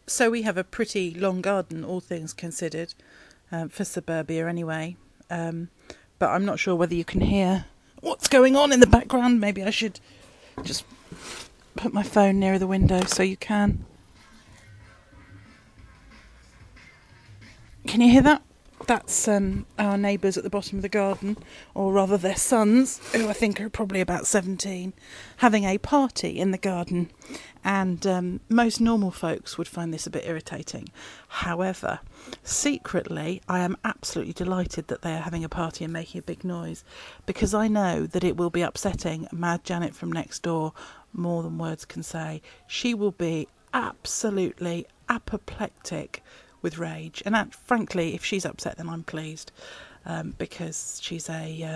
So we have a pretty long garden, all things considered, for suburbia anyway. But I'm not sure whether you can hear what's going on in the background. Maybe I should just put my phone nearer the window so you can. Can you hear that? That's our neighbours at the bottom of the garden, or rather their sons, who I think are probably about 17, having a party in the garden. And most normal folks would find this a bit irritating. However, secretly, I am absolutely delighted that they are having a party and making a big noise, because I know that it will be upsetting Mad Janet from next door more than words can say. She will be absolutely apoplectic with rage, and frankly, if she's upset, then I'm pleased, because she's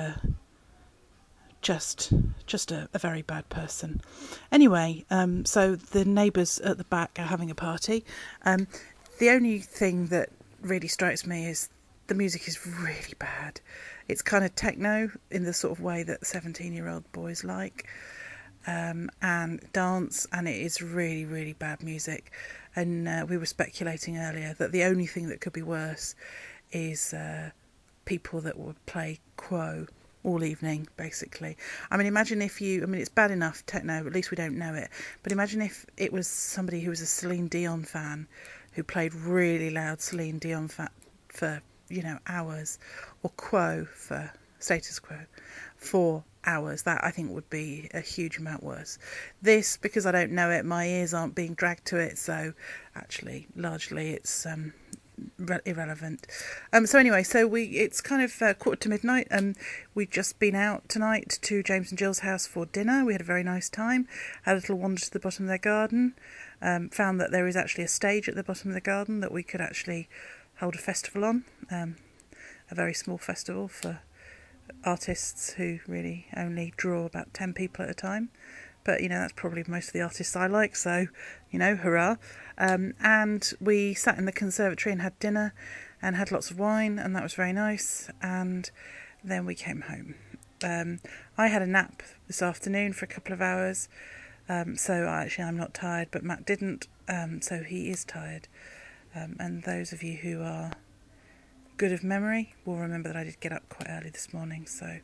just a very bad person. Anyway, so the neighbours at the back are having a party. The only thing that really strikes me is the music is really bad. It's kind of techno in the sort of way that 17-year-old boys like, and dance, and it is really, really bad music. And we were speculating earlier that the only thing that could be worse is people that would play Quo all evening, basically. I mean, imagine if it's bad enough, techno, at least we don't know it, but imagine if it was somebody who was a Celine Dion fan who played really loud Celine Dion for, hours, or Quo for Status Quo for hours. That, I think, would be a huge amount worse. This, because I don't know it, my ears aren't being dragged to it, so actually largely it's irrelevant. So anyway, it's kind of midnight, and we've just been out tonight to James and Jill's house for dinner. We had a very nice time, had a little wander to the bottom of their garden, found that there is actually a stage at the bottom of the garden that we could actually hold a festival on, a very small festival for artists who really only draw about 10 people at a time, but that's probably most of the artists I like, so hurrah. And we sat in the conservatory and had dinner and had lots of wine, and that was very nice. And then we came home. I had a nap this afternoon for a couple of hours, so I'm not tired, but Matt didn't, so he is tired. And those of you who are good of memory will remember that I did get up quite early this morning, so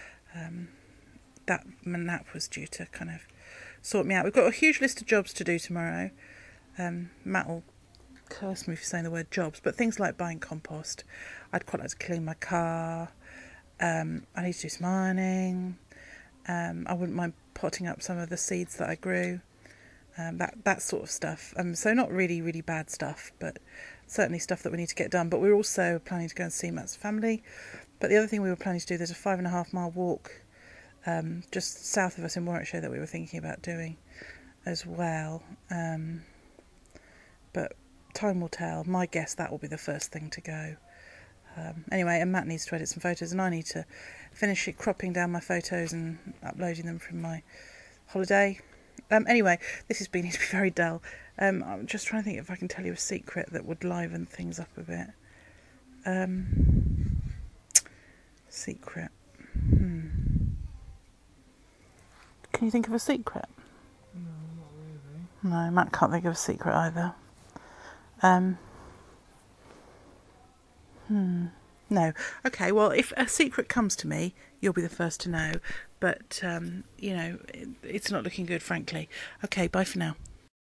that nap was due to kind of sort me out. We've got a huge list of jobs to do tomorrow. Matt will curse me for saying the word jobs, but things like buying compost. I'd quite like to clean my car. I need to do some ironing. I wouldn't mind potting up some of the seeds that I grew. That sort of stuff. So not really, really bad stuff, but certainly stuff that we need to get done. But we're also planning to go and see Matt's family. But the other thing we were planning to do, there's a 5.5 mile walk just south of us in Warwickshire that we were thinking about doing as well. But time will tell. My guess that will be the first thing to go. Anyway, and Matt needs to edit some photos, and I need to finish cropping down my photos and uploading them from my holiday. Anyway, this has been very dull. I'm just trying to think if I can tell you a secret that would liven things up a bit. Secret. Can you think of a secret? No, not really. No, Matt can't think of a secret either. No. Okay, well, if a secret comes to me, you'll be the first to know. But, it's not looking good, frankly. Okay, bye for now.